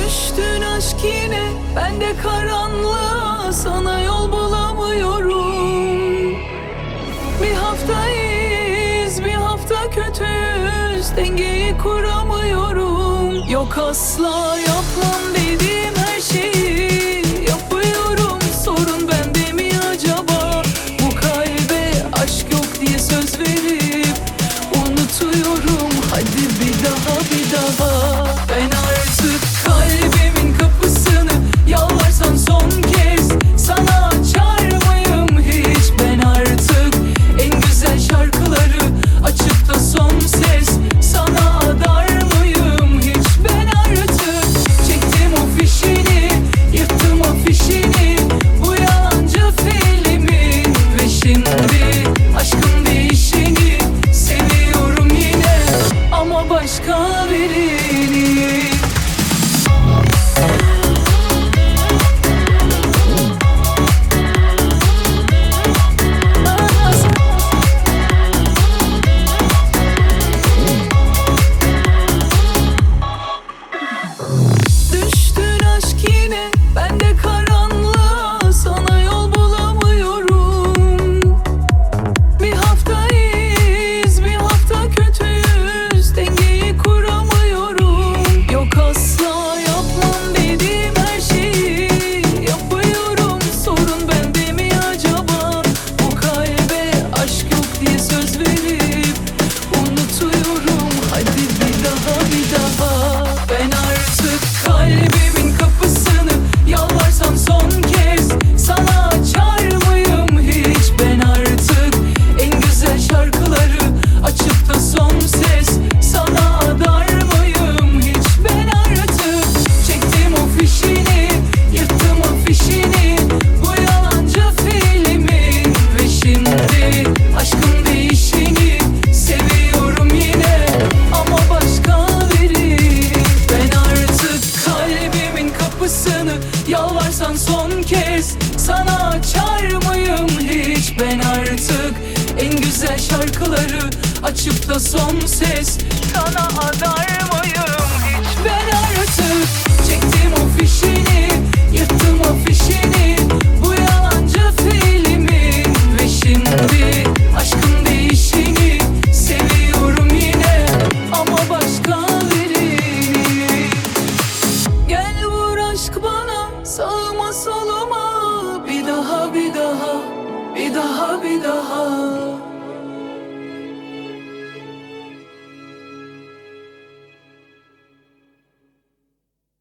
Düştün aşk yine, ben de karanlığa, sana yol bulamıyorum. Bir hafta iyiyiz, bir hafta kötüyüz, dengeyi kuramıyorum. Yok, asla yapmam dediğim her şeyi yapıyorum. Sorun bende mi acaba? Bu kalbe aşk yok diye söz verip unutuyorum. Hadi bir daha, bir daha. Ben artık kalbimin kapısını yalvarsan son kez sana açar mıyım hiç? Ben artık en güzel şarkıları açıp da son ses sana adar mıyım hiç? Ben artık çektim o fişini, yırttım afişini, bu yalancı filmin. Ve şimdi aşkın değişeni seviyorum yine, ama başka birini. Düştün aşk yine, ben de karanlığa, sana yol bulamıyorum. Bir hafta iyiyiz, bir hafta kötüyüz, dengeyi kuramıyorum. Yok, asla yapmam dediğim her şeyi yapıyorum. Sorun bende mi acaba? Bu kalbe aşk yok diye söz verip unutuyorum. Hadi bir daha, bir daha. Ben artık kalbimin kapısını yalvarsam son kez sana açar mıyım hiç? Ben artık en güzel şarkıları açıp da son ses sana adar mıyım hiç? Ben artık çektim o fişini, yırttım afişini, bu yalancı filmin. Ve şimdi aşkın değişeni seviyorum yine, ama başka biri. Ben artık kalbimin kapısını yalvarsan son kez sana açar mıyım hiç? Ben artık en güzel şarkıları açıp da son ses sana adar mıyım hiç? Ben artık çektim o fişini, yırttım afişini, bu yalancı filmin. Ve şimdi aşkın değişeni seviyorum yine, ama başka birini. Gel vur aşk bana, sağıma soluma, bir daha, bir daha, bir daha, bir daha.